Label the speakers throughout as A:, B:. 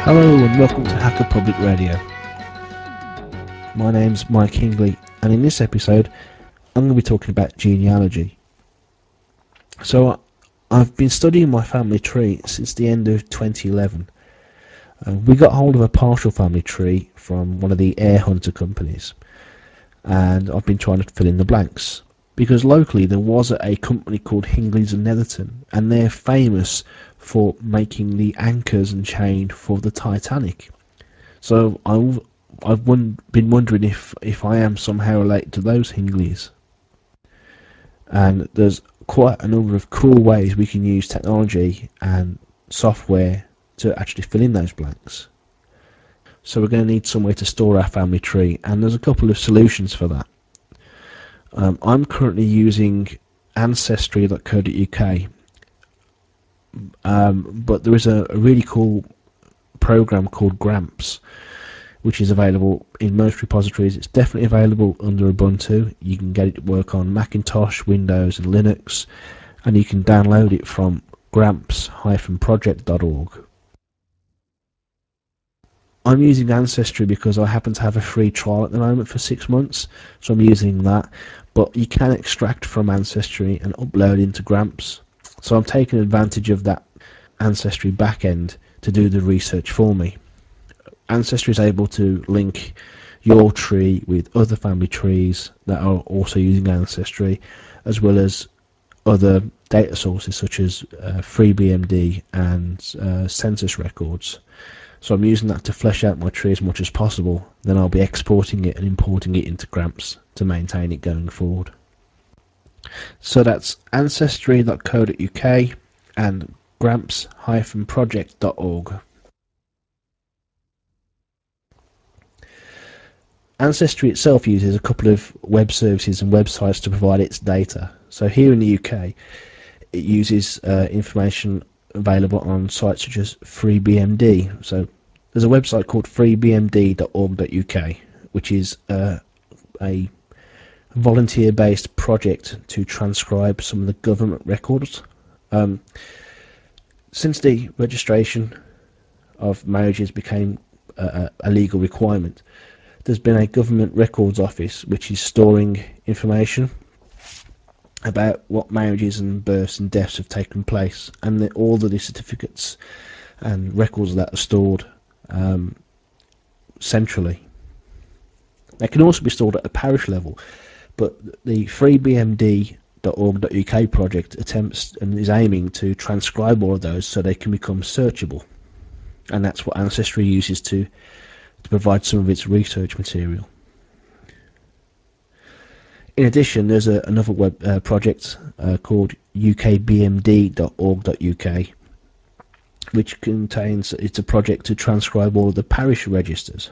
A: Hello and welcome to Hacker Public Radio. My name's Mike Hingley, and in this episode I'm going to be talking about genealogy. So I've been studying my family tree since the end of 2011. We got hold of a partial family tree from one of the air hunter companies, and I've been trying to fill in the blanks. Because locally there was a company called Hingleys and Netherton, and they're famous for making the anchors and chain for the Titanic. So been wondering if I am somehow related to those Hingleys. And there's quite a number of cool ways we can use technology and software to actually fill in those blanks. So we're going to need somewhere to store our family tree, and there's a couple of solutions for that. I'm currently using Ancestry.co.uk, but there is a really cool program called Gramps, which is available in most repositories. It's definitely available under Ubuntu. You can get it to work on Macintosh, Windows and Linux, and you can download it from gramps-project.org. I'm using Ancestry because I happen to have a free trial at the moment for 6 months, so I'm using that. But you can extract from Ancestry and upload into Gramps, so I'm taking advantage of that Ancestry backend to do the research for me. Ancestry is able to link your tree with other family trees that are also using Ancestry, as well as other data sources such as FreeBMD and census records. So I'm using that to flesh out my tree as much as possible. Then I'll be exporting it and importing it into Gramps to maintain it going forward. So that's ancestry.co.uk and gramps-project.org. Ancestry itself uses a couple of web services and websites to provide its data. So here in the UK, it uses information available on sites such as FreeBMD. So there's a website called freebmd.org.uk, which is a volunteer-based project to transcribe some of the government records. Since the registration of marriages became a legal requirement, there's been a government records office which is storing information about what marriages and births and deaths have taken place, and all the certificates and records that are stored centrally. They can also be stored at a parish level, but the freebmd.org.uk project attempts and is aiming to transcribe all of those so they can become searchable, and that's what Ancestry uses to provide some of its research material. In addition, there's another web project called ukbmd.org.uk, which it's a project to transcribe all of the parish registers.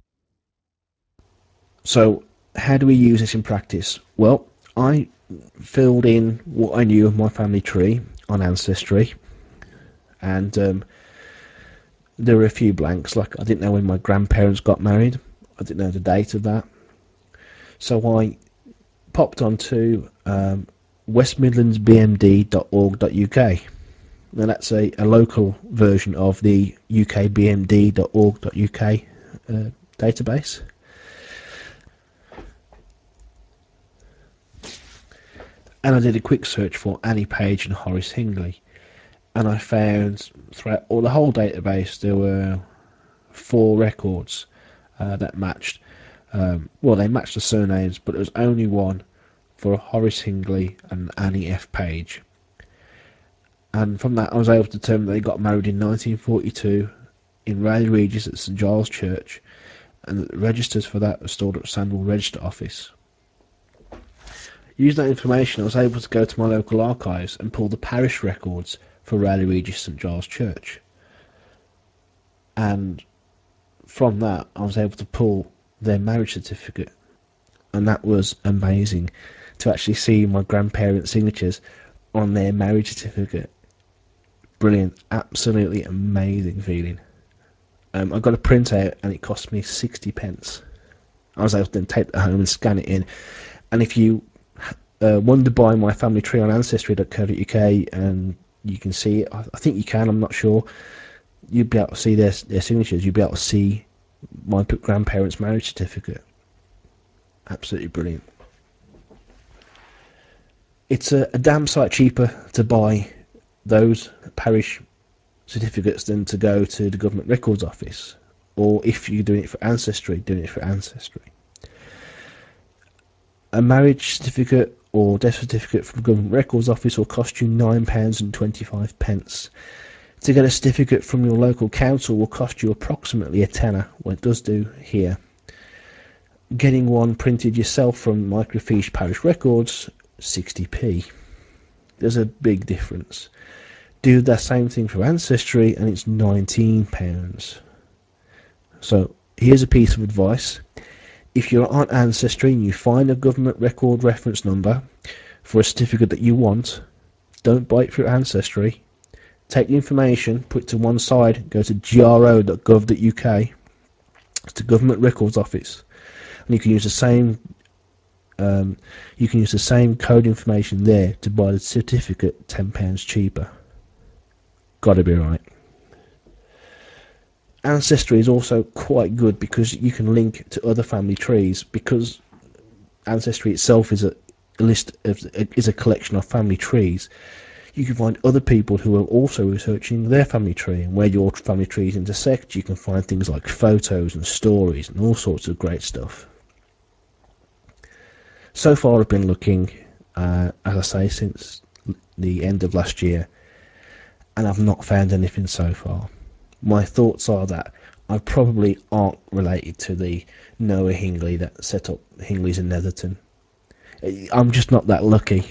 A: So how do we use this in practice? Well, I filled in what I knew of my family tree on Ancestry, and there were a few blanks, like I didn't know when my grandparents got married. I didn't know the date of that. So I popped onto westmidlandsbmd.org.uk. Now that's a local version of the ukbmd.org.uk database. And I did a quick search for Annie Page and Horace Hingley, and I found throughout the whole database there were 4 records that matched. They matched the surnames, but there was only one for Horace Hingley and Annie F. Page. And from that I was able to determine that they got married in 1942 in Raleigh Regis at St Giles Church, and that the registers for that are stored at Sandwell Register Office. Using that information, I was able to go to my local archives and pull the parish records for Raleigh Regis St Giles Church. And from that, I was able to pull their marriage certificate. And that was amazing to actually see my grandparents' signatures on their marriage certificate. Brilliant, absolutely amazing feeling. I got a printout and it cost me 60p. I was able to then take that home and scan it in. And if you want to buy my family tree on ancestry.co.uk, and you can see it, I think you can, I'm not sure, you'd be able to see their signatures. You'd be able to see my grandparents' marriage certificate. Absolutely brilliant. It's a damn sight cheaper to buy those parish certificates than to go to the government records office, or if you're doing it for Ancestry, doing it for Ancestry. A marriage certificate or death certificate from the government records office will cost you £9.25. To get a certificate from your local council will cost you approximately a tenner, well it does do here. Getting one printed yourself from Microfiche Parish Records, 60p. There's a big difference. Do the same thing for Ancestry and it's £19. So here's a piece of advice. If you're on Ancestry and you find a government record reference number for a certificate that you want, don't buy it through Ancestry. Take the information, put it to one side, go to gro.gov.uk, it's the government records office, and you can use the same code information there to buy the certificate £10 cheaper. Gotta be right. Ancestry is also quite good because you can link to other family trees, because Ancestry itself is a collection of family trees. You can find other people who are also researching their family tree, and where your family trees intersect you can find things like photos and stories and all sorts of great stuff. So far I've been looking, as I say, since the end of last year, and I've not found anything so far. My thoughts are that I probably aren't related to the Noah Hingley that set up Hingleys in Netherton. I'm just not that lucky.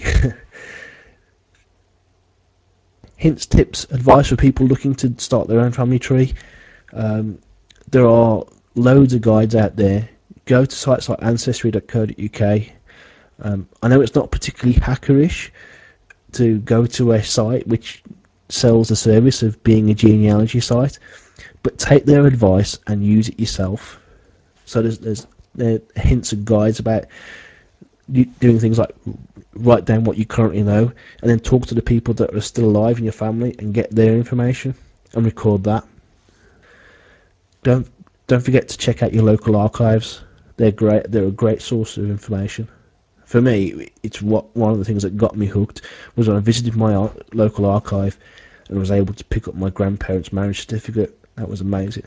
A: Hints, tips, advice for people looking to start their own family tree. There are loads of guides out there. Go to sites like ancestry.co.uk. I know it's not particularly hackerish to go to a site which sells the service of being a genealogy site, but take their advice and use it yourself. So there's hints and guides about doing things like write down what you currently know and then talk to the people that are still alive in your family and get their information and record that. Don't forget to check out your local archives. They're great. They're a great source of information. For me, it's one of the things that got me hooked was when I visited my local archive and was able to pick up my grandparents' marriage certificate. That was amazing.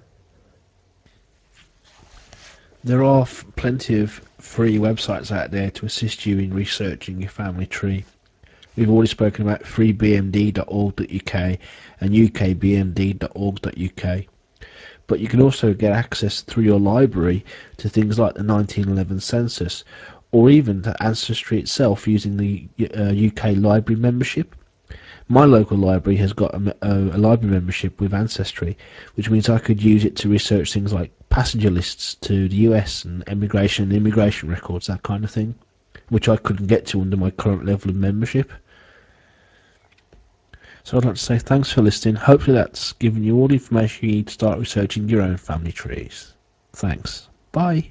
A: There are plenty of free websites out there to assist you in researching your family tree. We've already spoken about freebmd.org.uk and ukbmd.org.uk. But you can also get access through your library to things like the 1911 census, or even to Ancestry itself using the UK library membership. My local library has got a library membership with Ancestry, which means I could use it to research things like passenger lists to the US and immigration records, that kind of thing, which I couldn't get to under my current level of membership. So I'd like to say thanks for listening. Hopefully that's given you all the information you need to start researching your own family trees. Thanks. Bye.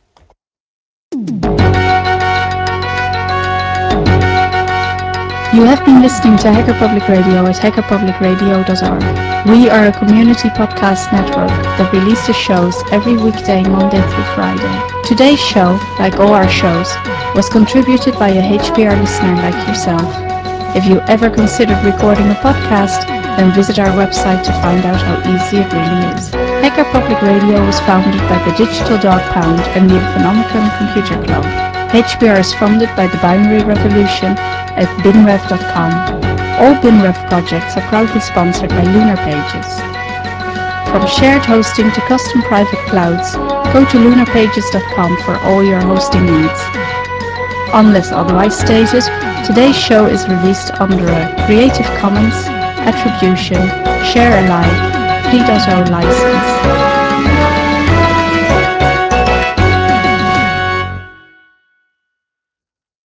B: You have been listening to Hacker Public Radio at hackerpublicradio.org. We are a community podcast network that releases shows every weekday, Monday through Friday. Today's show, like all our shows, was contributed by a HPR listener like yourself. If you ever considered recording a podcast, then visit our website to find out how easy it really is. Hacker Public Radio was founded by the Digital Dog Pound and the Economicon Computer Club. HPR is funded by the Binary Revolution at binrev.com. All BinRev projects are proudly sponsored by Lunar Pages. From shared hosting to custom private clouds, go to lunarpages.com for all your hosting needs. Unless otherwise stated, today's show is released under a Creative Commons Attribution Share Alike 3.0 license.